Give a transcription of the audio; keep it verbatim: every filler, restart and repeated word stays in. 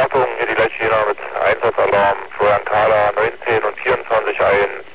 Achtung, hier die Lechina mit Einsatzalarm, Florian Kahler neunzehn und vierundzwanzig ein.